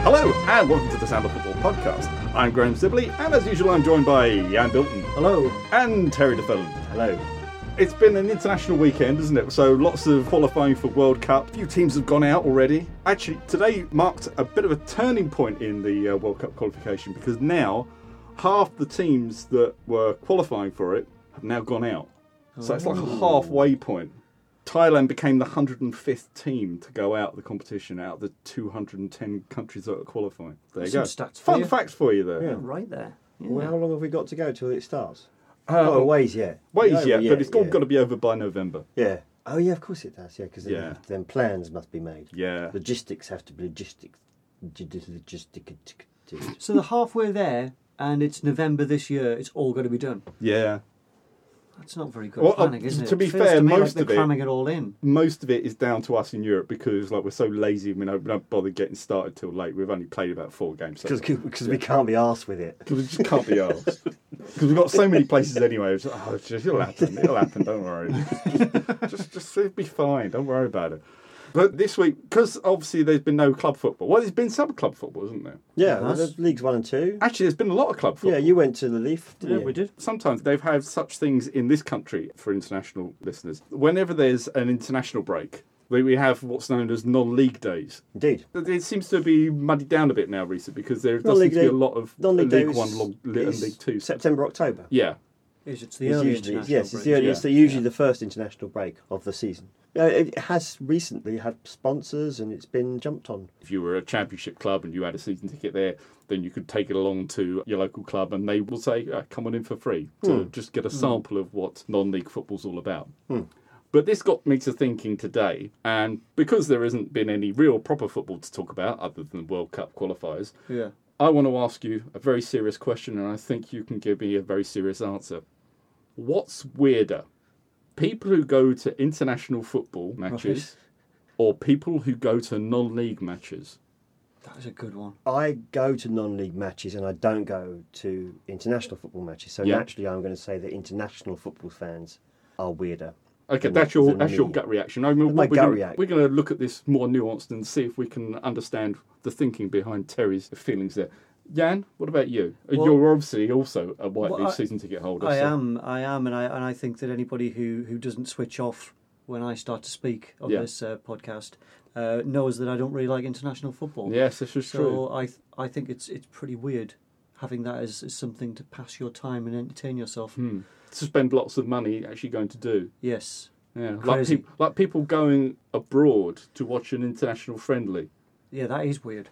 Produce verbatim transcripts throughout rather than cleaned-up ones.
Hello, and welcome to the Sound of Football podcast. I'm Graham Sibley, and as usual, I'm joined by Jan Bilton. Hello. And Terry DeFelon. Hello. It's been an international weekend, isn't it? So lots of qualifying for World Cup. A few teams have gone out already. Actually, today marked a bit of a turning point in the uh, World Cup qualification because now half the teams that were qualifying for it have now gone out. So it's like a halfway point. Thailand became the one hundred fifth team to go out of the competition out of the two hundred ten countries that are qualifying. There you Some go. stats for Fun you. facts for you there. Yeah, right there. Yeah. Well, how long have we got to go till it starts? Uh, oh, a ways yet. Ways Yeah, yet, yeah, but it's all yeah. got to be over by November. Yeah. Oh, yeah, of course it does, yeah, because Yeah. then, then plans must be made. Yeah. Logistics have to be logistics. Logistic. So they're halfway there, and it's November this year. It's all got to be done. Yeah. That's not very good Well, uh, planning, is it? to be It feels fair, to me most like of they're it- cramming it all in. Most of it is down to us in Europe because like we're so lazy we don't, we don't bother getting started till late. We've only played about four games. So. Because we can't be arsed with it. Because we just can't be asked. Because we've got so many places anyway. It's, oh, it's just, it'll happen. It'll happen. Don't worry. Just, just, just it'll be fine. Don't worry about it. But this week, because obviously there's been no club football. Well, there's been some club football, isn't there? Yeah, well, Yes. there's Leagues One and Two. Actually, there's been a lot of club football. Yeah, you went to the Leaf, didn't Yeah, you? we did. Sometimes they've had such things in this country for international listeners. Whenever there's an international break, we we have what's known as non-league days. Indeed. It seems to be muddied down a bit now recently because there does seem Non-league to be a day- lot of Non-league League days One long, and is League Two. September, October. Yeah. Is it's the It's early usually, international yes, it's, the break. early, Yeah. it's the, usually the first international break of the season. Yeah, it has recently had sponsors and it's been jumped on. If you were a championship club and you had a season ticket there, then you could take it along to your local club and they will say, uh, come on in for free to Hmm. just get a sample of what non-league football's all about. Hmm. But this got me to thinking today, and because there hasn't been any real proper football to talk about other than World Cup qualifiers, Yeah. I want to ask you a very serious question, and I think you can give me a very serious answer. What's weirder? People who go to international football matches or people who go to non-league matches? That is a good one. I go to non-league matches and I don't go to international football matches. So Yeah. naturally, I'm going to say that international football fans are weirder. Okay, than- that's your than that's your me. gut reaction. I mean, My what we're gut gonna, reaction. We're going to look at this more nuanced and see if we can understand the thinking behind Terry's feelings there. Jan, what about you? Well- You're obviously also a White Well, Leaf I- season ticket holder. I so- am, I am, and I and I think that anybody who, who doesn't switch off when I start to speak on Yeah. this uh, podcast uh, knows that I don't really like international football. Yes, this is So true. I th- I think it's it's pretty weird having that as, as something to pass your time and entertain yourself. Hmm. To spend lots of money actually going to do. Yes. Yeah, like, Crazy. peop like people going abroad to watch an international friendly. Yeah, that is weird.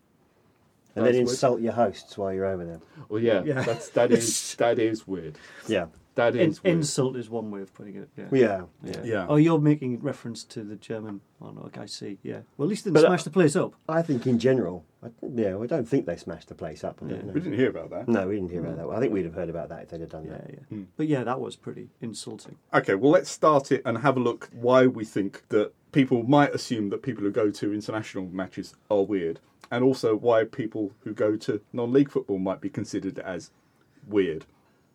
And That's then weird. insult your hosts while you're over there. Well, yeah, Yeah. that's that is that is weird. Yeah. That In, is weird. insult is one way of putting it. Yeah. Yeah. Yeah. Yeah. Oh, you're making reference to the German one. Okay, I see. Yeah. Well, at least they didn't But, uh, smash the place up. I think in general, I, yeah, I don't think they smashed the place up. I don't Yeah. know. We didn't hear about that. No, we didn't hear about that. I think we'd have heard about that if they'd have done Yeah, that. yeah. Hmm. But yeah, that was pretty insulting. Okay, well, let's start it and have a look why we think that people might assume that people who go to international matches are weird, and also why people who go to non-league football might be considered as weird.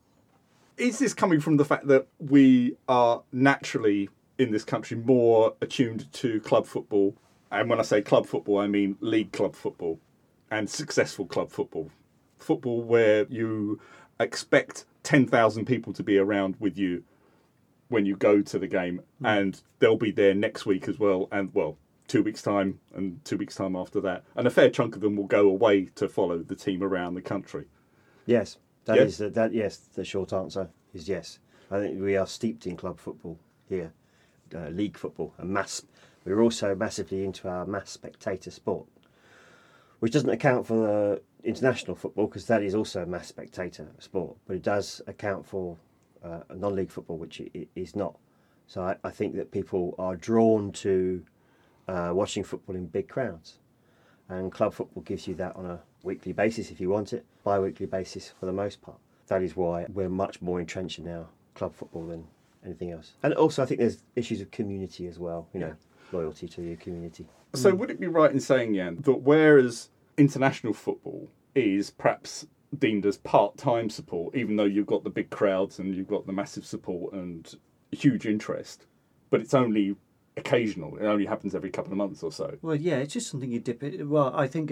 Is this coming from the fact that we are naturally in this country more attuned to club football? And when I say club football, I mean league club football and successful club football. Football where you expect ten thousand people to be around with you when you go to the game, and they'll be there next week as well, and well, two weeks' time and two weeks' time after that. And a fair chunk of them will go away to follow the team around the country. Yes, that Yes? is the, that. Yes, the short answer is yes. I think we are steeped in club football here, uh, league football, and mass. We're also massively into our mass spectator sport, which doesn't account for the international football because that is also a mass spectator sport, but it does account for uh, non-league football, which it, it is not. So I, I think that people are drawn to uh, watching football in big crowds, and club football gives you that on a weekly basis if you want it, bi-weekly basis for the most part. That is why we're much more entrenched in our club football than anything else. And also I think there's issues of community as well, you know, loyalty to your community. So would it be right in saying, Jan, that whereas international football is perhaps deemed as part-time support, even though you've got the big crowds and you've got the massive support and huge interest, but it's only occasional. It only happens every couple of months or so. Well, yeah, it's just something you dip it. Well, I think it's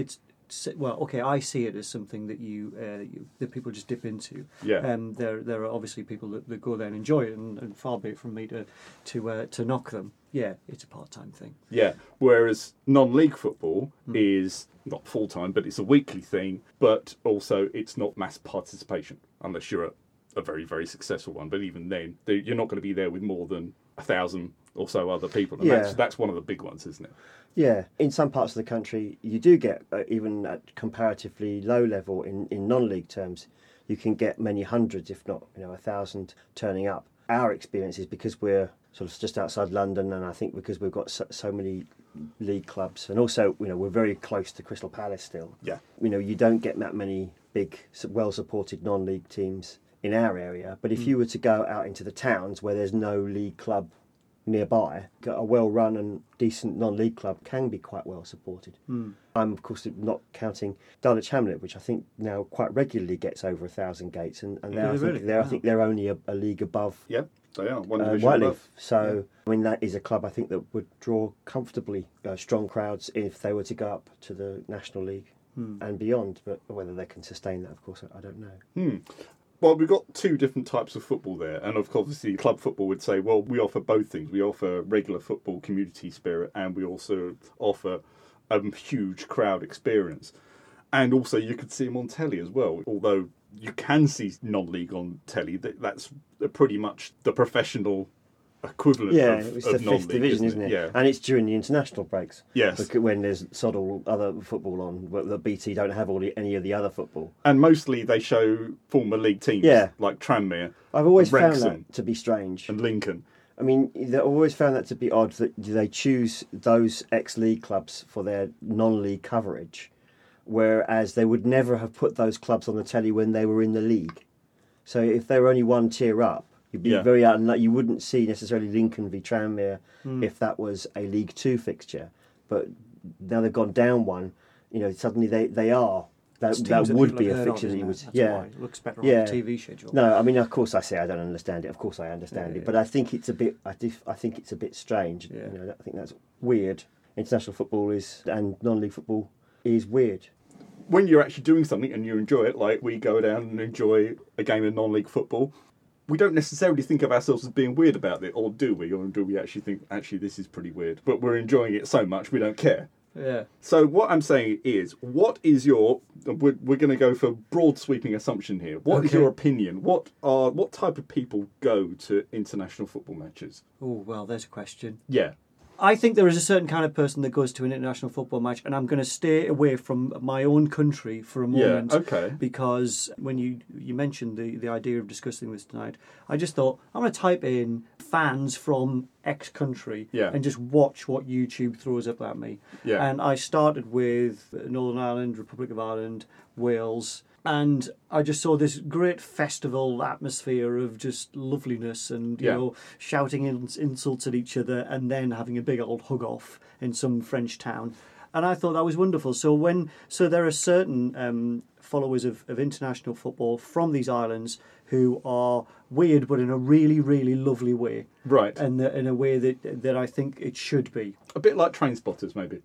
s- well, okay, I see it as something that you, uh, you that people just dip into. Yeah. Um, there there are obviously people that, that go there and enjoy it, and, and far be it from me to to uh, to knock them. Yeah, it's a part time thing. Yeah. Whereas non-league football is not full time, but it's a weekly thing. But also, it's not mass participation unless you're a, a very very successful one. But even then, they- you're not going to be there with more than a thousand or so other people. And Yeah. that's that's one of the big ones, isn't it? Yeah, in some parts of the country, you do get, uh, even at comparatively low level in, in non-league terms, you can get many hundreds, if not, you know, a thousand turning up. Our experience is because we're sort of just outside London, and I think because we've got so, so many league clubs, and also, you know, we're very close to Crystal Palace still. Yeah. You know, you don't get that many big, well-supported non-league teams in our area. But if you were to go out into the towns where there's no league club nearby, a well-run and decent non-league club can be quite well supported. Mm. I'm of course not counting Dulwich Hamlet, which I think now quite regularly gets over a thousand gates, and, and Do they're, I, they think really? they're, I Wow. think they're only a, a league above Yeah, they are one uh, division Whiteleaf. above. So I mean that is a club I think that would draw comfortably uh, strong crowds if they were to go up to the National League Hmm. and beyond. But whether they can sustain that, of course, I, I don't know. Hmm. Well, we've got two different types of football there, and of course, obviously, club football would say, well, we offer both things. We offer regular football, community spirit, and we also offer a huge crowd experience. And also, you could see them on telly as well. Although you can see non-league on telly, that that's pretty much the professional equivalent Yeah, of, it's of the non-league, fifth division, isn't isn't it? Yeah. And it's during the international breaks. Yes. Look at when there's sod all other football on, but the B T don't have all the, any of the other football. And mostly they show former league teams, Yeah. like Tranmere, I've always found Wrexham that to be strange. and Lincoln. I mean, I've always found that to be odd that they choose those ex-league clubs for their non-league coverage, whereas they would never have put those clubs on the telly when they were in the league. So if they were only one tier up, you'd be Yeah. very unlucky. You wouldn't see necessarily Lincoln v Tranmere if that was a League Two fixture. But now they've gone down one, you know, suddenly they, they are. That, It's that teams would people be have a heard of, fixture that isn't you it? would. That's Yeah. why it looks better Yeah. on the T V schedule. No, I mean, of course, I say I don't understand it. Of course, I understand Yeah, it, but I think it's a bit. I, dif- I think it's a bit strange. Yeah. You know, I think that's weird. International football is and non-league football is weird. When you're actually doing something and you enjoy it, like we go down and enjoy a game of non-league football, we don't necessarily think of ourselves as being weird about it, or do we? Or do we actually think, actually, this is pretty weird? But we're enjoying it so much, we don't care. Yeah. So what I'm saying is, what is your? We're, we're going to go for broad sweeping assumption here. What is Okay. your opinion? What are what type of people go to international football matches? Oh, well, there's a question. Yeah, I think there is a certain kind of person that goes to an international football match, and I'm going to stay away from my own country for a yeah, moment. okay, Because when you you mentioned the, the idea of discussing this tonight, I just thought I'm going to type in fans from X country Yeah. and just watch what YouTube throws up at me. yeah, And I started with Northern Ireland, Republic of Ireland, Wales, and I just saw this great festival atmosphere of just loveliness and, you Yeah. know, shouting in, insults at each other and then having a big old hug off in some French town. And I thought that was wonderful. So when so there are certain um, followers of, of international football from these islands who are weird, but in a really, really lovely way, right. and the, in a way that that I think it should be. A bit like train spotters, maybe.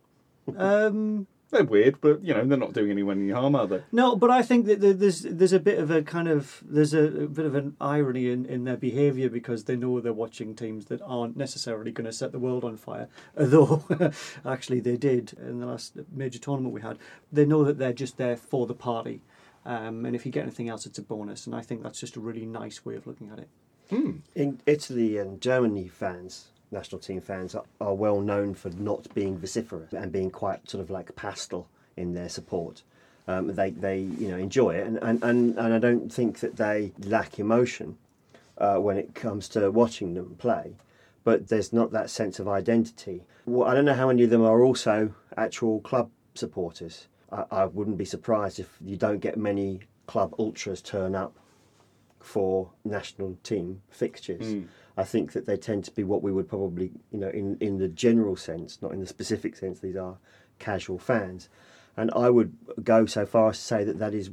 Um, They're weird, but you know they're not doing anyone any harm, are they? no, but I think that there- there's there's a bit of a kind of there's a, a bit of an irony in, in their behaviour because they know they're watching teams that aren't necessarily going to set the world on fire. Although actually they did in the last major tournament we had. They know that they're just there for the party, um, and if you get anything else, it's a bonus. And I think that's just a really nice way of looking at it. Hmm. In Italy and Germany, fans, national team fans, are, are well known for not being vociferous and being quite sort of like pastel in their support. Um, they, they, you know, enjoy it, and, and, and, and I don't think that they lack emotion uh, when it comes to watching them play. But there's not that sense of identity. Well, I don't know how many of them are also actual club supporters. I, I wouldn't be surprised if you don't get many club ultras turn up for national team fixtures. Mm. I think that they tend to be what we would probably, you know, in, in the general sense, not in the specific sense, these are casual fans. And I would go so far as to say that that is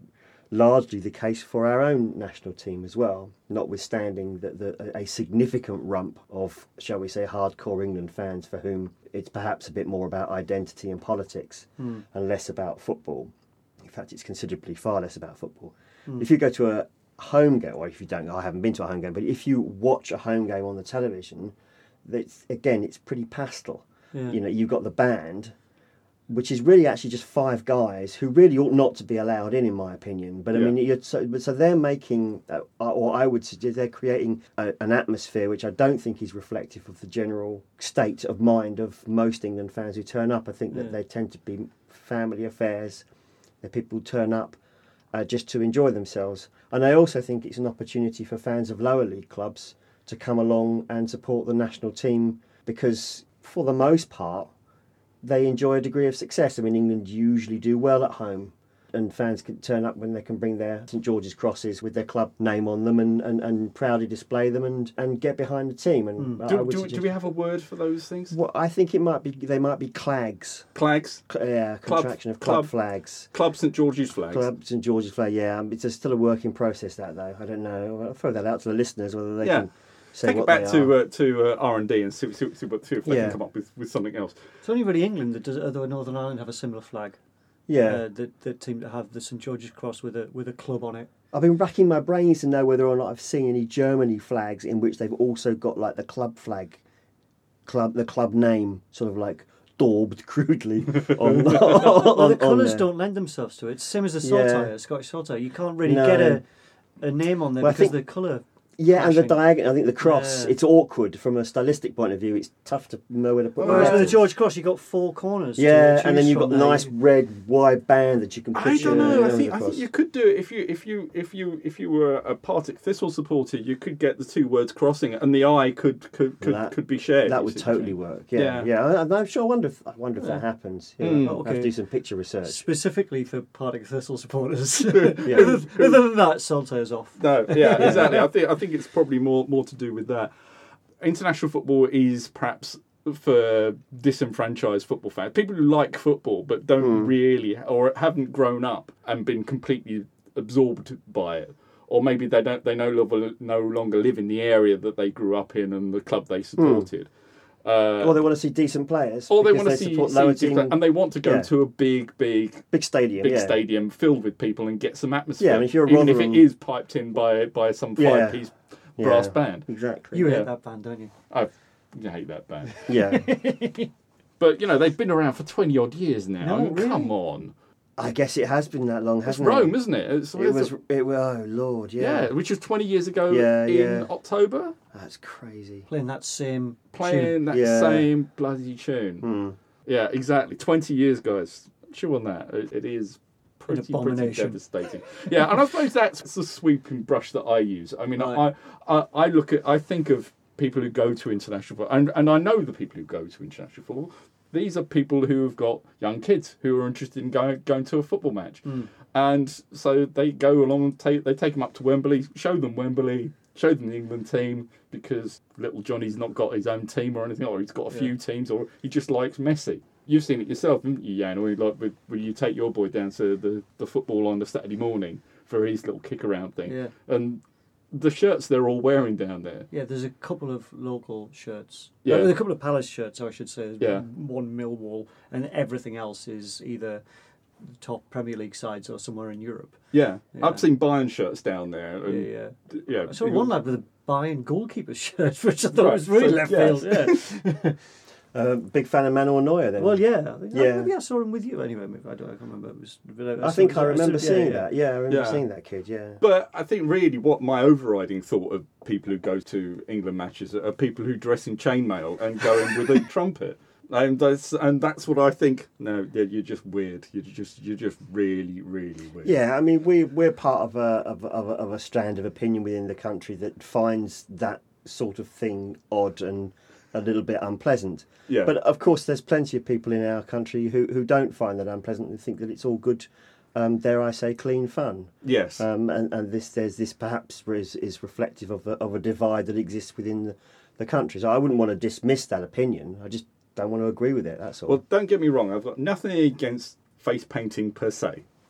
largely the case for our own national team as well, notwithstanding that the, a significant rump of, shall we say, hardcore England fans for whom it's perhaps a bit more about identity and politics Mm. and less about football. In fact, it's considerably far less about football. Mm. If you go to a home game, or if you don't, I haven't been to a home game, but if you watch a home game on the television, that's, again, it's pretty pastel. Yeah. You know, you've got the band, which is really actually just five guys who really ought not to be allowed in, in my opinion. But I Yeah. mean, you're, so, but so they're making, uh, or I would suggest they're creating a, an atmosphere which I don't think is reflective of the general state of mind of most England fans who turn up. I think that Yeah. they tend to be family affairs. That people turn up uh, just to enjoy themselves. And I also think it's an opportunity for fans of lower league clubs to come along and support the national team because, for the most part, they enjoy a degree of success. I mean, England usually do well at home, and fans can turn up when they can bring their St George's crosses with their club name on them and, and, and proudly display them and, and get behind the team. And Mm. I Do, would do, suggest- do we have a word for those things? Well, I think it might be they might be clags. Clags, Cl- Yeah, Club- contraction of club, club- flags. Club St George's flags. Club St George's flag, yeah. Um, It's a, still a work in process, that though. I don't know. I'll throw that out to the listeners whether they Yeah. can say Take what it back they to are. uh, to uh, R and D and see, see, see, what, see if they Yeah. can come up with, with something else. It's only really England that does, although Northern Ireland have a similar flag. yeah, Uh, that that seem to have the St George's Cross with a with a club on it. I've been racking my brains to know whether or not I've seen any Germany flags in which they've also got like the club flag, club the club name, sort of like daubed crudely on, Well, on, the on colours there. don't lend themselves to it. It's the same as the Yeah. saltire, Scottish saltire. You can't really No. get a a name on there Well, I because think- the colour. Yeah, and the clashing. diagonal. I think the cross. Yeah. It's awkward from a stylistic point of view. It's tough to know where to put. Whereas the with the letters. George Cross, you got four corners. to Yeah, choose and then you've got from the there. nice red wide band that you can put. I your don't know. I names think I across. think you could do it if you if you if you if you were a Partick Thistle supporter, you could get the two words crossing, and the I could could could, That- could be shared. That you would see what I'm totally saying? work. Yeah, Yeah. yeah. I, I'm sure. I wonder if I wonder if that happens. Yeah, Mm. I'll have to Okay. do some picture research. Specifically for Partick Thistle supporters. Yeah. other, other than that, saltire's off. No, yeah, exactly. I think I think it's probably more more to do with that. International football is perhaps for disenfranchised football fans, people who like football but don't Hmm. really or haven't grown up and been completely absorbed by it, or maybe they don't they no longer no longer live in the area that they grew up in and the club they supported. Uh, Or they want to see decent players. or they because want to see, support see lower different- team, and they want to go Yeah. to a big, big, big stadium. big yeah. stadium filled with people and get some atmosphere. Yeah, I mean, if you're a even if Rotherham- it is piped in by by some Yeah. five-piece brass Yeah. band. Exactly. You Yeah. hate that band, don't you? I hate that band, Yeah. but you know they've been around for twenty odd years now. No, I mean, really? Come on, I guess it has been that long, it's hasn't Rome, it? isn't it? It's, It it's was. a- It was. Oh Lord, yeah. yeah. which was twenty years ago Yeah, in yeah. October, That's crazy. Playing that same playing tune. that Yeah. same bloody tune. Hmm. Yeah, exactly. Twenty years, guys. Chew on that. It, it is pretty, pretty abomination. devastating. Yeah, and I suppose that's the sweeping brush that I use. I mean, Right. I, I I look at, I think of people who go to international football, and, and I know the people who go to international football. These are people who have got young kids who are interested in going going to a football match, Mm. and so they go along and take they take them up to Wembley, show them Wembley, show them the England team, because little Johnny's not got his own team or anything, or he's got a Yeah. few teams, or he just likes Messi. You've seen it yourself, haven't you, Jan? Or like with, when you take your boy down to the, the football on the Saturday morning for his little kick around thing, Yeah. and the shirts they're all wearing down there. Yeah, there's a couple of local shirts. Yeah. Yeah, a couple of Palace shirts, I should say. There's Yeah. one Millwall, and everything else is either the top Premier League sides or somewhere in Europe. Yeah, Yeah. I've seen Bayern shirts down there. Yeah, And, yeah. d- yeah. I saw one lad with a Bayern goalkeeper shirt, which I thought Right, was really so, left yes. field. Yeah. Uh, big fan of Manuel Neuer then. Well, yeah. I think, Yeah. Maybe I saw him with you anyway. Maybe I don't. I can't remember. It was, but I think I saw- remember yeah, seeing yeah. that. Yeah, I remember Yeah. seeing that kid. Yeah. But I think really what my overriding thought of people who go to England matches are people who dress in chainmail and go in with a trumpet. And that's and that's what I think. No, yeah, you're just weird. You're just you're just really really weird. Yeah, I mean, we we're part of a of, a- of, a, of a strand of opinion within the country that finds that sort of thing odd and a little bit unpleasant. Yeah. But of course, there's plenty of people in our country who, who don't find that unpleasant and think that it's all good. Um, dare I say, clean fun. Yes. Um, and and this there's this perhaps is is reflective of a, of a divide that exists within the, the country. So I wouldn't want to dismiss that opinion. I just don't want to agree with it. That's all. Well, don't get me wrong. I've got nothing against face painting per se.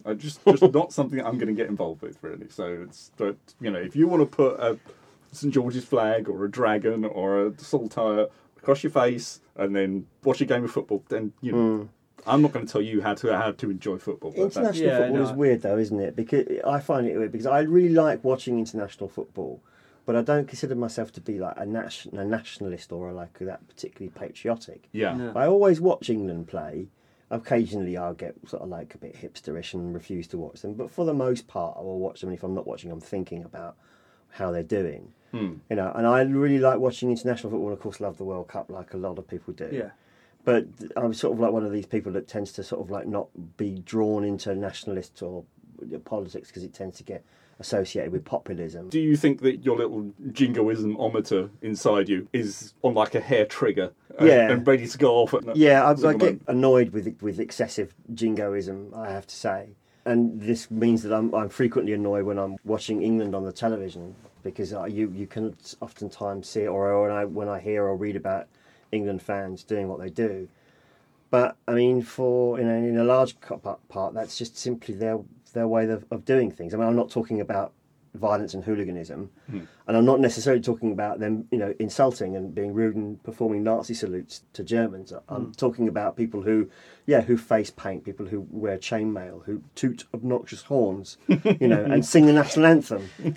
I just just not something I'm going to get involved with, really. So it's, but, you know, if you want to put a St George's flag or a dragon or a saltire across your face and then watch a game of football, then, you know, mm. I'm not going to tell you how to how to enjoy football. But international yeah, football no. is weird, though, isn't it? Because I find it weird because I really like watching international football, but I don't consider myself to be like a, nation, a nationalist or like that particularly patriotic. Yeah, No. I always watch England play. Occasionally, I'll get sort of like a bit hipsterish and refuse to watch them, but for the most part, I will watch them. And if I'm not watching, I'm thinking about how they're doing. Hmm. You know, and I really like watching international football. And of course, love the World Cup like a lot of people do. Yeah. But I'm sort of like one of these people that tends to sort of like not be drawn into nationalist or politics because it tends to get associated with populism. Do you think that your little jingoism-ometer inside you is on like a hair trigger and, Yeah. and ready to go off? At Yeah, I, I single get moment? annoyed with with excessive jingoism, I have to say. And this means that I'm, I'm frequently annoyed when I'm watching England on the television because uh, you, you can oftentimes see it, or when I, when I hear or read about England fans doing what they do. But, I mean, for in a, in a large part, that's just simply their their way of, of doing things. I mean, I'm not talking about violence and hooliganism, Hmm. and I'm not necessarily talking about them, you know, insulting and being rude and performing Nazi salutes to Germans. I'm Hmm. talking about people who, yeah, who face paint, people who wear chainmail, who toot obnoxious horns, you know, and sing the national anthem. you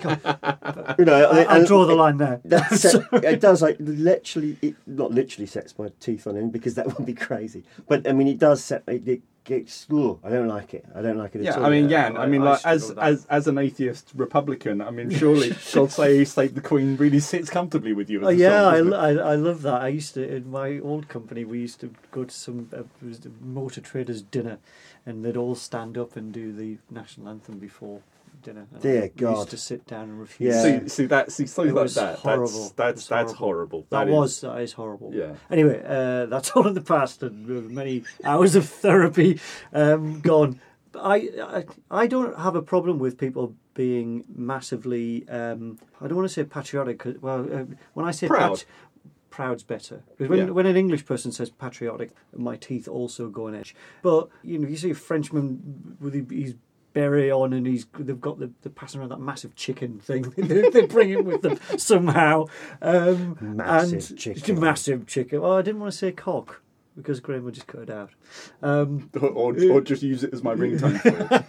know, I, I'll and- draw the line there. That's it, it does like literally, it not literally sets my teeth on end because that would be crazy. But I mean, it does set. It, it gets. Ugh, I don't like it. I don't like it Yeah, at all. I mean, Yeah, yeah, I- I mean, I like struggle as with that. as as an atheist Republican, I mean, surely God save save the Queen really sits comfortably with you. As Oh a yeah, song, I, doesn't lo- it? I I love that. I used to in my old company. We used to go to some uh, it was the motor traders dinner, and they'd all stand up and do the national anthem before dinner. And Dear we God. used to sit down and refuse. Yeah. See, see that, see something It like was that. horrible. That's It that's was that's horrible. horrible. That is- was that is horrible. Yeah. Anyway, uh, that's all in the past, and uh, many hours of therapy um, gone. But I, I I don't have a problem with people being massively. Um, I don't want to say patriotic. 'Cause, well, uh, when I say Proud. pat- proud's better. Because when Yeah. when an English person says patriotic, my teeth also go on edge. But you know, you see a Frenchman with his beret on, and he's they've got the they're passing around that massive chicken thing. they, they bring it with them somehow. Um, Massive and chicken. massive chicken. Oh, I didn't want to say cock because Graham would just cut it out. Um, Or, or, or just use it as my ringtone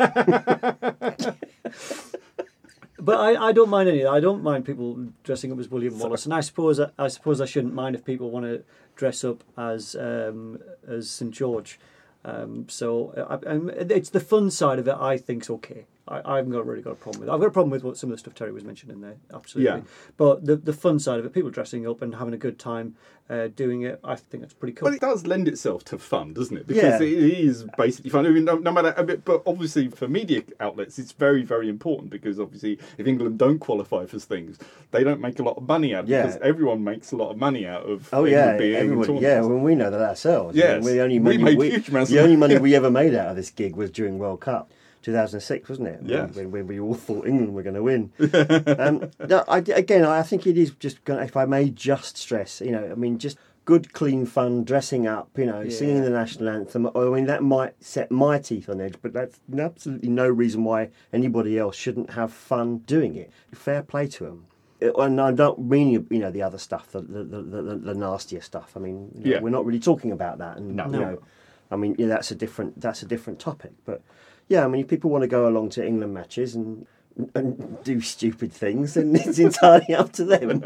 for it. But I, I don't mind any. I don't mind people dressing up as William Wallace, and I suppose I, I suppose I shouldn't mind if people want to dress up as um, as Saint George. Um, so I, I'm, it's the fun side of it. I think's okay. I, I haven't got really got a problem with it. I've got a problem with what some of the stuff Terry was mentioning there. Absolutely. Yeah. But the the fun side of it, people dressing up and having a good time uh, doing it, I think that's pretty cool. But it does lend itself to fun, doesn't it? Because Yeah. it is basically fun. I mean, no, no matter a bit, but obviously for media outlets, it's very, very important because obviously if England don't qualify for things, they don't make a lot of money out of it. Yeah. Because everyone makes a lot of money out of Oh England yeah, being in everybody. tournaments. Yeah, well, we know that ourselves. I Yes, mean, we're the only we money made we, huge amounts the of only money. money we ever made out of this gig was during World Cup. two thousand six, wasn't it? Yes. When, when we all thought England were going to win. um, no, I, again, I think it is just, gonna, if I may just stress, you know, I mean, just good, clean fun, dressing up, you know, Yeah. singing the national anthem. I mean, that might set my teeth on edge, but that's absolutely no reason why anybody else shouldn't have fun doing it. Fair play to them. And I don't mean, you know, the other stuff, the the, the, the, the nastier stuff. I mean, you know, Yeah. we're not really talking about that. And, No. you No. know, I mean, yeah, that's a different that's a different topic. But yeah, I mean, if people want to go along to England matches and and do stupid things, then it's entirely up to them.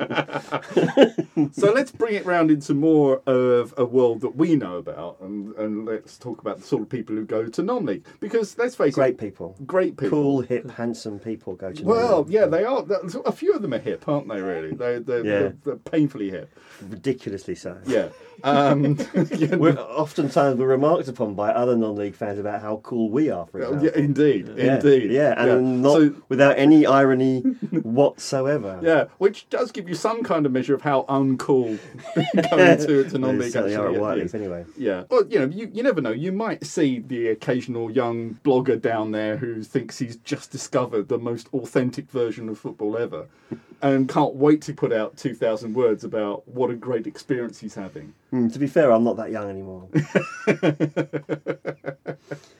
So let's bring it round into more of a world that we know about, and, and let's talk about the sort of people who go to non-league. Because let's face Great it, people, great people. cool, hip, handsome people go to. Well, non-league. yeah, they are. A few of them are hip, aren't they? Really, they they're, Yeah. they're, they're painfully hip. ridiculously so. Yeah. Um, yeah, We're oftentimes we're remarked upon by other non-league fans about how cool we are. For example. yeah, indeed, Yeah, indeed. yeah, and not So, without any irony whatsoever. yeah, which does give you some kind of measure of how uncool going to, to They non-league certainly are at actually Whiteley, is. anyway. Yeah. Well, you know, you, you never know. You might see the occasional young blogger down there who thinks he's just discovered the most authentic version of football ever and can't wait to put out two thousand words about what a great experience he's having. Mm, to be fair, I'm not that young anymore.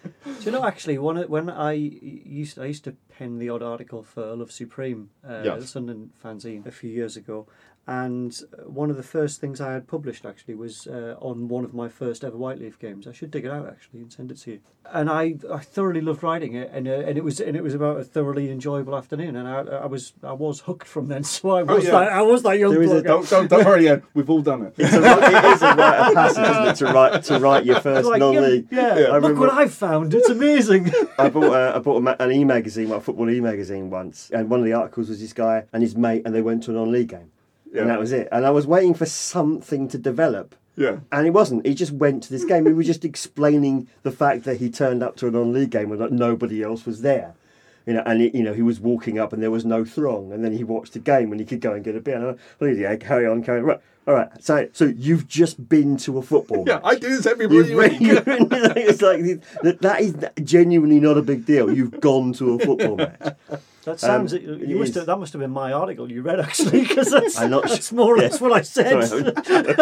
Do you know, actually, one of- when I used I used to pen the odd article for Love Supreme, uh, Yes. the Sunderland fanzine, a few years ago, and one of the first things I had published actually was uh, on one of my first ever Whiteleaf games. I should dig it out actually and send it to you. And I, I thoroughly loved writing it, and uh, and it was and it was about a thoroughly enjoyable afternoon, and I, I was I was hooked from then. So I was yeah. that I was that young There is a bloke. Don't, don't, don't worry, Ian. We've all done it. It's a, it is a rite of passage, isn't it, to write to write your first Like, non-league. yeah, I look remember- what I've found. It's amazing. I bought a, I bought a, ma- an e-magazine, like a football e-magazine once, and one of the articles was this guy and his mate, and they went to a non-league game, Yeah. and that was it. And I was waiting for something to develop, Yeah. and it wasn't. He just went to this game. He was just explaining the fact that he turned up to a non-league game and that nobody else was there. You know, and he, you know, he was walking up and there was no throng, and then he watched the game and he could go and get a beer. And I went, well, yeah, carry on, carry on. Right, all right. So, so you've just been to a football Yeah, match. I do this every You've bloody been- week. it's like that, that is genuinely not a big deal. You've gone to a football match. That sounds. Um, you it must is. have, that must have been my article you read actually, because that's, I'm not that's sure. more or Yeah. less what I said. Sorry.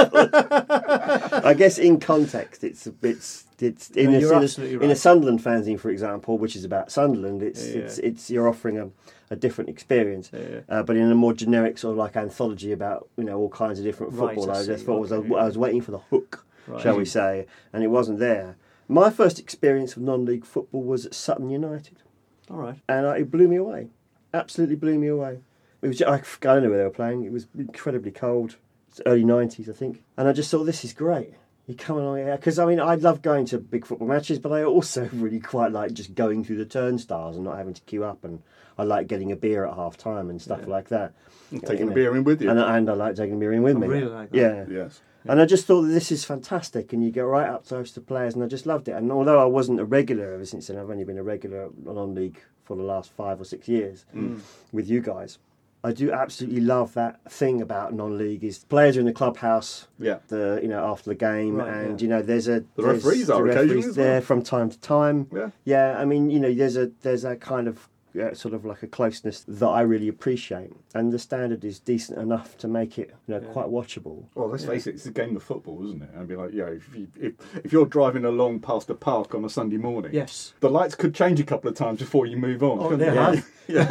I guess in context, it's it's it's in, No, a, you're in, a, absolutely in a right. Sunderland fanzine, for example, which is about Sunderland. It's Yeah. it's it's you're offering a, a different experience, Yeah. uh, but in a more generic sort of like anthology about you know all kinds of different Right, football. I I, just see. thought was Okay. I was waiting for the hook, Right. shall we say, and it wasn't there. My first experience of non-league football was at Sutton United. All right. And uh, it blew me away. Absolutely blew me away. It was I, I don't know where they were playing. It was incredibly cold. It's early nineties, I think. And I just thought, this is great. You come along here because I mean I love going to big football matches, but I also really quite like just going through the turnstiles and not having to queue up. And I like getting a beer at half time and stuff Yeah. like that. Taking You a know. beer in with you. And, and I like taking a beer in with I me. really like that. Yeah. Yes. And I just thought that this is fantastic, and you get right up close to players, and I just loved it. And although I wasn't a regular ever since then, I've only been a regular non-league for the last five or six years with you guys. I do absolutely love that thing about non-league is players are in the clubhouse, Yeah. the you know after the game, Right, and yeah. you know there's a The there's- referees are the occasionally referees as well. there from time to time. Yeah. Yeah, I mean you know there's a there's a kind of uh, sort of like a closeness that I really appreciate, and the standard is decent enough to make it you know Yeah. quite watchable. Well, let's face it, it's a game of football, isn't it? I'd be like, yeah, if, you, if if you're driving along past a park on a Sunday morning, Yes. the lights could change a couple of times before you move on. Oh, couldn't they they? have.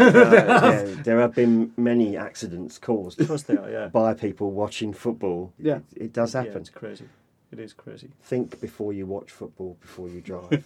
Uh, yeah, there have been many accidents caused Of course they are. Yeah. by people watching football. Yeah. It, it does Yeah, happen. it's crazy. It is crazy. Think before you watch football, before you drive.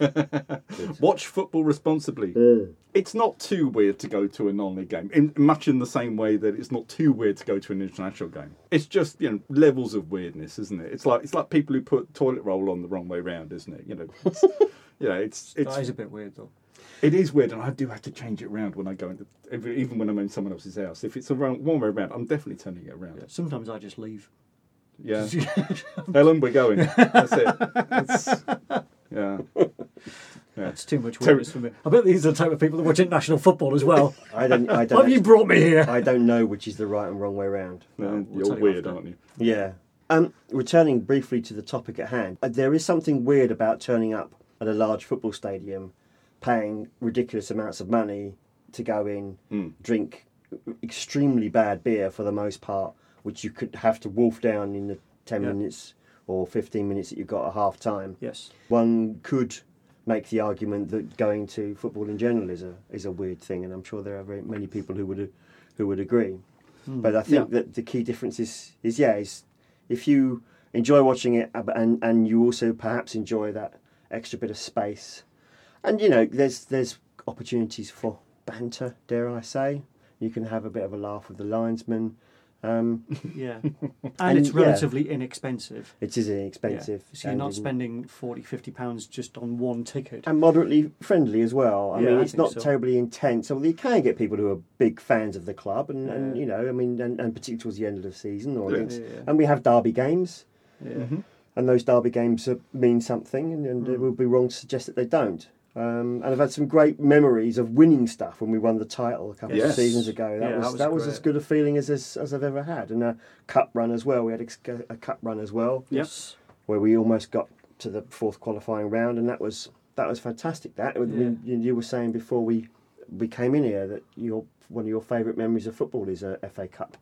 Watch football responsibly. It's not too weird to go to a non-league game, in, much in the same way that it's not too weird to go to an international game. It's just you know levels of weirdness, isn't it? It's like it's like people who put toilet roll on the wrong way round, isn't it? You know, it's, you know, it's it's That is a bit weird though. it is weird, and I do have to change it around when I go into if- even when I'm in someone else's house. If it's a wrong, one way around, I'm definitely turning it around. Yeah. Sometimes I just leave. Yeah, Helen, we're going. That's it. That's, yeah. Yeah. That's too much Ter- weirdness for me. I bet these are the type of people that watch international football as well. I don't. I Why don't. have you actually- brought me here? I don't know which is the right and wrong way round. No, Well, we'll you're tell you weird, after. aren't you? Yeah. Um, returning briefly to the topic at hand, uh, there is something weird about turning up at a large football stadium, paying ridiculous amounts of money to go in, Mm. drink extremely bad beer for the most part, which you could have to wolf down in the ten Yeah. minutes or fifteen minutes that you've got at half time. Yes. One could make the argument that going to football in general is a is a weird thing, and I'm sure there are very many people who would who would agree. But I think Yeah. that the key difference is, is yeah, is if you enjoy watching it uh, and and you also perhaps enjoy that extra bit of space, and you know there's there's opportunities for banter, dare I say. You can have a bit of a laugh with the linesman. Um, Yeah. And, And, it's yeah. relatively inexpensive. it is inexpensive. Yeah. So you're and not in- spending forty, fifty pounds just on one ticket. and moderately friendly as well. I Yeah, mean, I it's think not so. terribly intense. So you can get people who are big fans of the club, and, and Yeah. you know, I mean, and, and particularly towards the end of the season, or Yeah. against, Yeah, yeah. and we have derby games, Yeah. Mm-hmm. and those derby games uh, mean something, and, and it Mm. would be wrong to suggest that they don't. Um, and I've had some great memories of winning stuff when we won the title a couple Yes. of seasons ago. That Yeah, was that was that was great. as good a feeling as, as as I've ever had, and a cup run as well. We had a, a cup run as well, Yes. where we almost got to the fourth qualifying round, and that was that was fantastic. That I mean, you, you were saying before we we came in here that your one of your favourite memories of football is a F A Cup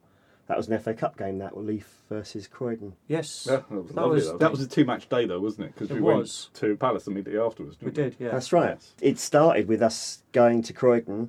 That was an F A Cup game, that Leaf versus Croydon. Yes, Yeah, that was That lovely. was- though. that was a two-match day, though, wasn't it? Because It we was. went to Palace immediately afterwards. we Didn't did. Yeah, That's right. Yes. It started with us going to Croydon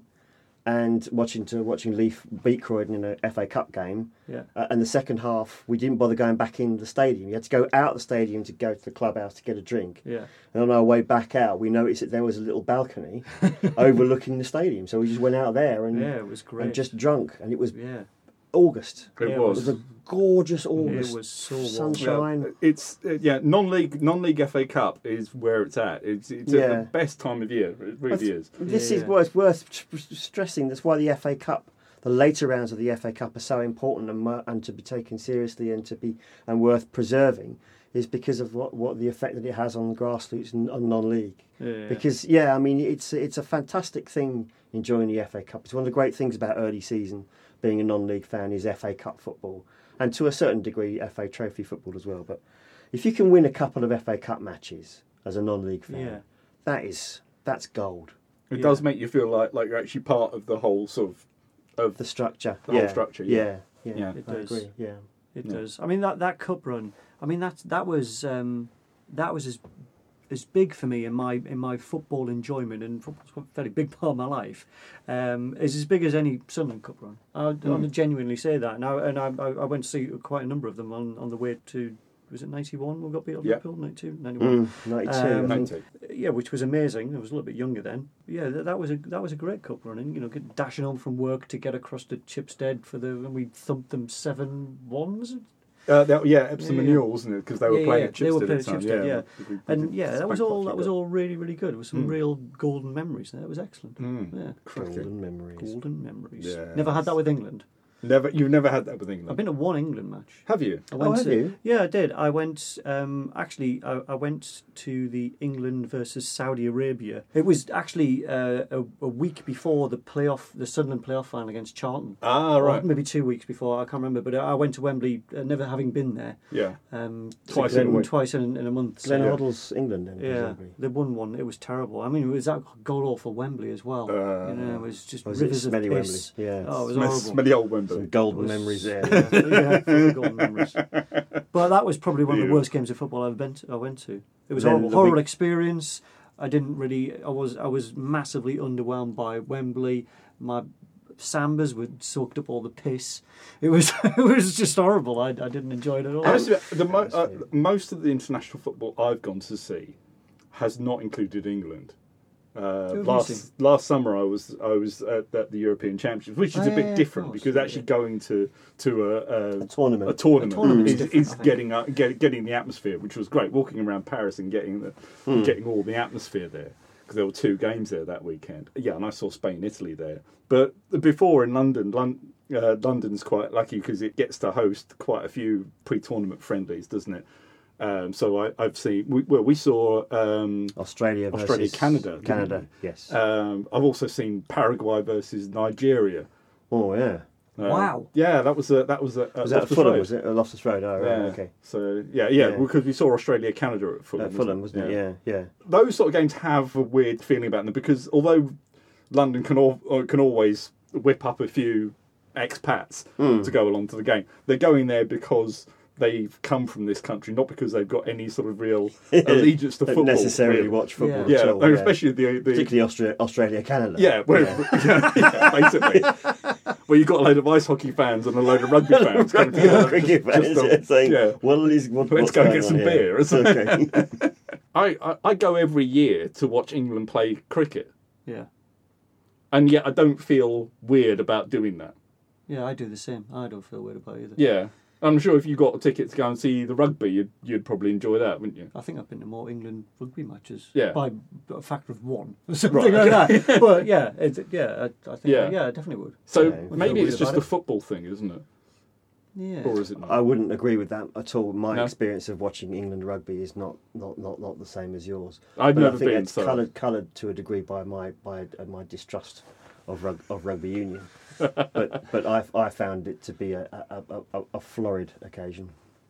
and watching to watching Leaf beat Croydon in an F A Cup game. yeah. Uh, and the second half, we didn't bother going back in the stadium. You had to go out the stadium to go to the clubhouse to get a drink. Yeah. And on our way back out, we noticed that there was a little balcony overlooking the stadium. So we just went out there and, Yeah, it was great. and just drunk. And it was yeah, August. It Yeah, it It was. was a gorgeous August. it was so warm. sunshine. Yeah, it's uh, yeah, non-league non-league F A Cup is where it's at. It's it's at Yeah. the best time of year. It really That's- is. This Yeah, is yeah. what's worth tr- stressing. That's why the F A Cup, the later rounds of the F A Cup, are so important and, mu- and to be taken seriously and to be and worth preserving, is because of what, what the effect that it has on grassroots and on non-league. Yeah. Because yeah, I mean it's it's a fantastic thing enjoying the F A Cup. It's one of the great things about early season being a non-league fan is F A Cup football, and to a certain degree F A Trophy football as well. But if you can win a couple of F A Cup matches as a non-league fan, Yeah. that is that's gold. It Yeah. does make you feel like like you're actually part of the whole sort of of The structure, The whole yeah. structure, yeah. yeah, yeah, Yeah. It I does. agree. Yeah, It Yeah. does. I mean that, that cup run. I mean that that was um, that was as as big for me in my in my football enjoyment, and football's a very big part of my life. Um, is as big as any Sunderland Cup run. I, I Mm. genuinely say that. And I and I, I went to see quite a number of them on, on the way to. Was it ninety-one? We got beat up Yeah. Liverpool. ninety-two, ninety-one. mm, ninety-two. Um, I think. ninety. Yeah, which was amazing. I was a little bit younger then. Yeah, that, that was a that was a great cup running. You know, get, dashing home from work to get across to Chipstead for the and we thumped them seven one. Was it? Uh, that, yeah, Epsom Yeah, and yeah. Newell, wasn't it? Because they were Yeah, playing yeah, at they were Chipstead playing at the at time. Chipstead, yeah, yeah. We- we And did yeah, that was all. That was spectacular. all really, really good. It was some Mm. real golden memories there. It was excellent. Mm. Yeah, Cracking. Golden memories. golden memories. Yes. Never had that with England. Never, you've never had that with England, I've been to one England match. have you? I Oh, went have to, you? Yeah, I did. I went. Um, actually, I, I went to the England versus Saudi Arabia. It was actually uh, a, a week before the playoff, the Sunderland playoff final against Charlton. Ah, Or right. maybe two weeks before. I can't remember. But I went to Wembley, uh, never having been there. Yeah. Um, Twice in a week. Twice in, in a month. so- Glenn Yeah. Hoddle's England, then, Yeah, presumably. they won one. It was terrible. I mean, it was that god awful Wembley as well. Uh, you know, it was just Was it rivers of smelly piss. Wembley? Yeah. Oh, it was Smelly, horrible. smelly old Wembley. Some golden It was- memories there. Yeah, yeah, full of golden memories. But that was probably one of the Yeah. worst games of football I've been to, I went to. It was a Then horrible, the horrible week- experience. I didn't really. I was. I was massively underwhelmed by Wembley. My sambas were soaked up all the piss. It was. It was just horrible. I, I didn't enjoy it at all. Honestly, the mo- uh, most of the international football I've gone to see has not included England. Uh, Who have you last seen? last summer, I was I was at, at the European Championships, which is Oh, a bit yeah, of different course, because yeah, actually yeah. going to to a, a, A tournament. a tournament, A tournament is is, different, is I think. getting up, get, getting the atmosphere, which was great. Walking around Paris and getting the Hmm. getting all the atmosphere there because there were two games there that weekend. Yeah, and I saw Spain Italy there. But before in London, Lon- uh, London's quite lucky because it gets to host quite a few pre-tournament friendlies, doesn't it? Um, so I, I've seen. We, well, we saw. Um, Australia versus Australia, Canada, didn't Canada, yes. um, I've also seen Paraguay versus Nigeria. oh, yeah. Um, Wow. Yeah, that was a, that was a, Was that at Loftus Fulham, Road. was it? At Loftus Road, oh, right, Yeah. okay. So yeah, yeah, Yeah. because we saw Australia, Canada at Fulham. At Fulham, wasn't it? Yeah, yeah. Those sort of games have a weird feeling about them because although London can all, uh, can always whip up a few expats Hmm. to go along to the game, they're going there because they've come from this country, not because they've got any sort of real allegiance to Don't football. necessarily really. watch football Yeah, at all. and yeah. especially the, the Particularly Austra- Australia, Canada. Yeah, where, yeah. yeah, basically. Where you've got a load of ice hockey fans and a load of rugby fans coming together. Cricket just- fans, just to- yeah, saying, yeah. what is, what, Let's what's go going get on some here? beer, isn't it? Okay. I, I, I go every year to watch England play cricket, Yeah, and yet I don't feel weird about doing that. yeah, I do the same. I don't feel weird about it either. Yeah. I'm sure if you got a ticket to go and see the rugby, you'd, you'd probably enjoy that, wouldn't you? I think I've been to more England rugby matches Yeah. by a factor of one or something Right, like that. But yeah, it, yeah, I, I think Yeah. yeah. I definitely would. So Yeah, I maybe feel it's weird just about a it. football thing, isn't it? Yeah, Or is it not? I wouldn't agree with that at all. My No? experience of watching England rugby is not, not, not, not the same as yours. I've But I never think been, it's so... coloured coloured to a degree by my by uh, my distrust of rug, of rugby union. but but I I found it to be a a, a, a, a florid occasion.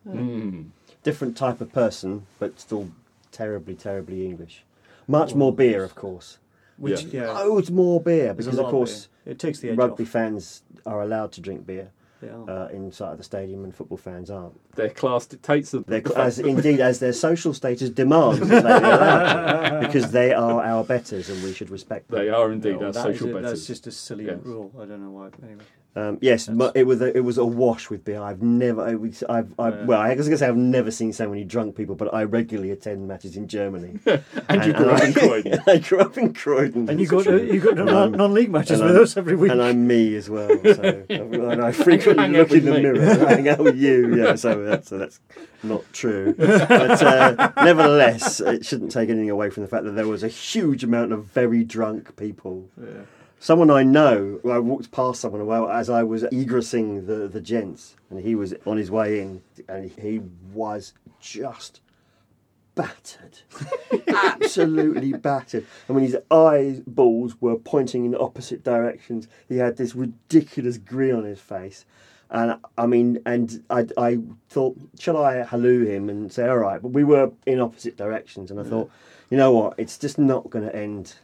Mm. Different type of person, but still terribly terribly English. Much more beer, of course. which Yeah. yeah, Loads more beer there's a because lot of course beer. It takes the edge rugby off. fans are allowed to drink beer. They are. uh, inside the stadium, and football fans aren't. Their class dictates them. They're, as indeed as their social status demands that they be allowed to, because they are our betters and we should respect them. They are indeed No, our that is social a- betters. That's just a silly Yes. rule. I don't know why. Anyway. Um, yes, That's- but it was a, it was a wash with beer. I've never, I, was- I've, I've Yeah. well, I was going to say I've never seen so many drunk people, but I regularly attend matches in Germany. and you grew up I, in Croydon. I grew up in Croydon, And you got to, you got to And non- I'm- non-league matches and with I'm- us every week. and I'm me as well. So and I frequently hang out look in with the me. mirror and I hang out with you. Yeah, so that's, so that's not true. But uh, nevertheless, it shouldn't take anything away from the fact that there was a huge amount of very drunk people. Yeah. Someone I know, I walked past someone a while as I was egressing the, the gents, and he was on his way in, and he was just battered. Absolutely battered. And when his eyeballs were pointing in opposite directions, he had this ridiculous grin on his face. And I mean, and I, I thought, shall I halloo him and say, all right? But we were in opposite directions, and I thought, you know what, it's just not going to end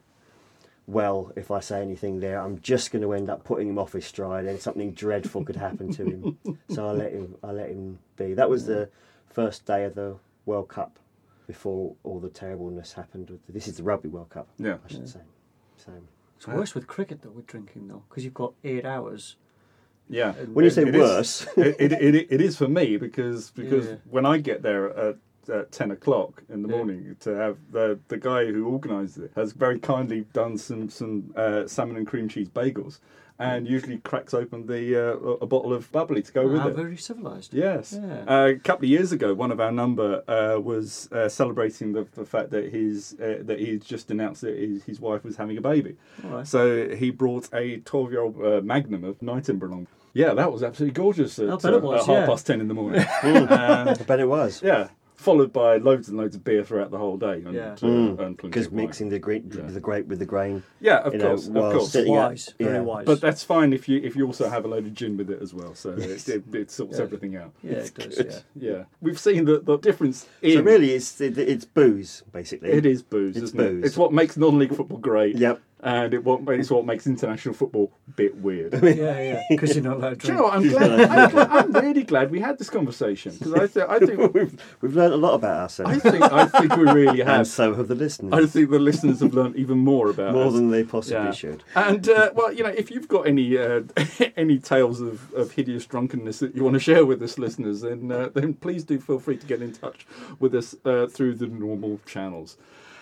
well if I say anything there. I'm just going to end up putting him off his stride, and something dreadful could happen to him. So I let him. I let him be. That was the first day of the World Cup before all the terribleness happened. With the, this is the Rugby World Cup, Yeah. I should say. So It's worse with cricket though, with drinking though, because you've got eight hours. Yeah. when you say It is- worse, it, it, it, it is for me because because Yeah. when I get there at, at ten o'clock in the Yeah. morning to have the the guy who organised it has very kindly done some some uh, salmon and cream cheese bagels and usually cracks open the uh, a bottle of bubbly to go with How it. very civilised. Yes. Yeah. Uh, a couple of years ago, one of our number uh, was uh, celebrating the, the fact that his uh, that he'd just announced that his, his wife was having a baby. All right. So he brought a twelve-year-old uh, Magnum of Nightingale. Yeah, that was absolutely gorgeous at, I bet it uh, was, at half yeah. past ten in the morning. uh, I bet it was. yeah, followed by loads and loads of beer throughout the whole day. And, Yeah. uh, Mm. and plenty Because of wine. mixing the grape, Yeah. the grape with the grain. Yeah, of you know, course, of while course. sitting at- Wise, very yeah. wise. But that's fine if you if you also have a load of gin with it as well. So Yes. it, it, it sorts Yeah. everything out. yeah, it does. good. Yeah. Yeah, we've seen the, the difference in. So really, it's it, it's booze basically. It is booze, It's isn't booze. it? It's what makes non-league football great. Yep. And it what it's what makes international football a bit weird. Yeah, yeah. Because you're not allowed to Do you drink. know what? I'm glad. I'm, glad- I'm really glad we had this conversation because I, th- I think we've we've learned a lot about ourselves, I think I think we really and have. so have the listeners. I think the listeners have learned even more about more us. than they possibly Yeah. should. And uh, well, you know, if you've got any uh, any tales of, of hideous drunkenness that you want to share with us, listeners, then uh, then please do feel free to get in touch with us uh, through the normal channels.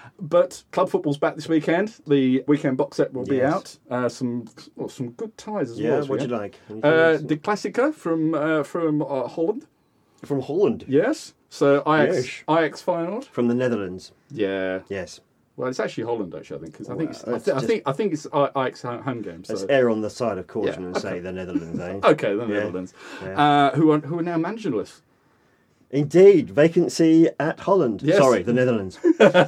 But club football's back this weekend. The weekend box set will be Yes. out. Uh, some well, some good ties as Yeah, well. what do yeah. you like? Anything Uh, else? the Klassiker from uh, from uh, Holland. From Holland, Yes. So Ajax Yes. Ajax Feyenoord. from the Netherlands. Yeah. Yes, Well, it's actually Holland actually. I think because I think it's, Well, I, it's th- I just- think I think it's A- Ajax ho- home game. So let's err on the side of caution Yeah, and okay. say the Netherlands. Eh? okay, the Yeah. Netherlands, Yeah. uh, who are who are now managerless. Indeed, vacancy at Holland. Yes. Sorry, the Netherlands.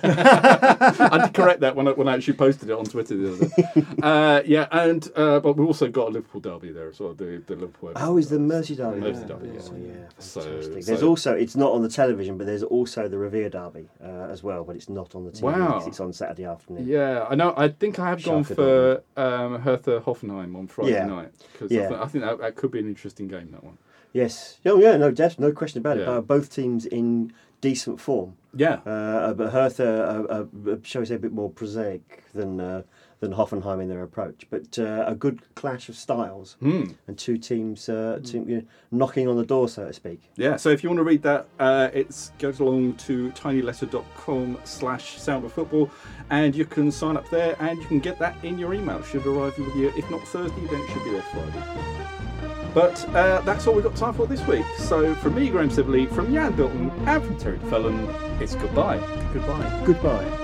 I had to correct that when I, when I actually posted it on Twitter the other day. uh, yeah, and uh, but we also got a Liverpool derby there as well. The, the Liverpool. Oh, is the Mersey derby? Mersey Yeah. derby, yeah. Oh, yeah, So- fantastic. so- There's also, it's not on the television, but there's also the Revere derby uh, as well, but it's not on the T V. Wow. because It's on Saturday afternoon. Yeah, I know. I think I have gone Schalke for um, Hertha Hoffenheim on Friday Yeah. night because Yeah. I, th- I think that, that could be an interesting game. That one. Yes. Oh, yeah, no, def- no question about it. Yeah. Uh, both teams in decent form. Yeah. Uh, but Hertha, uh, uh, shall we say, a bit more prosaic than uh, than Hoffenheim in their approach. But uh, a good clash of styles Hmm. and two teams uh, team, you know, knocking on the door, so to speak. Yeah, so if you want to read that, uh, it's goes along to tinyletter.com slash sound of football and you can sign up there and you can get that in your email. It should arrive with you, if not Thursday, then it should be there Friday. But uh, that's all we've got time for this week. So from me, Graham Sibley, from Jan Bilton and from Terry Fellon, it's goodbye. Goodbye. Goodbye.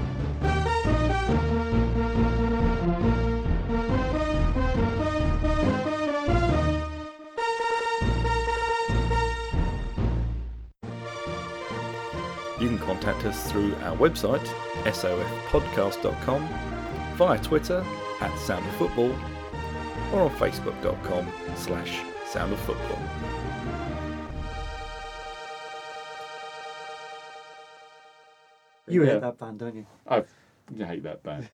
You can contact us through our website, s o f podcast dot com, via Twitter at Sound of Football, or on facebook dot com slash Sound of Football. You Yeah. hate that band, don't you? I hate that band.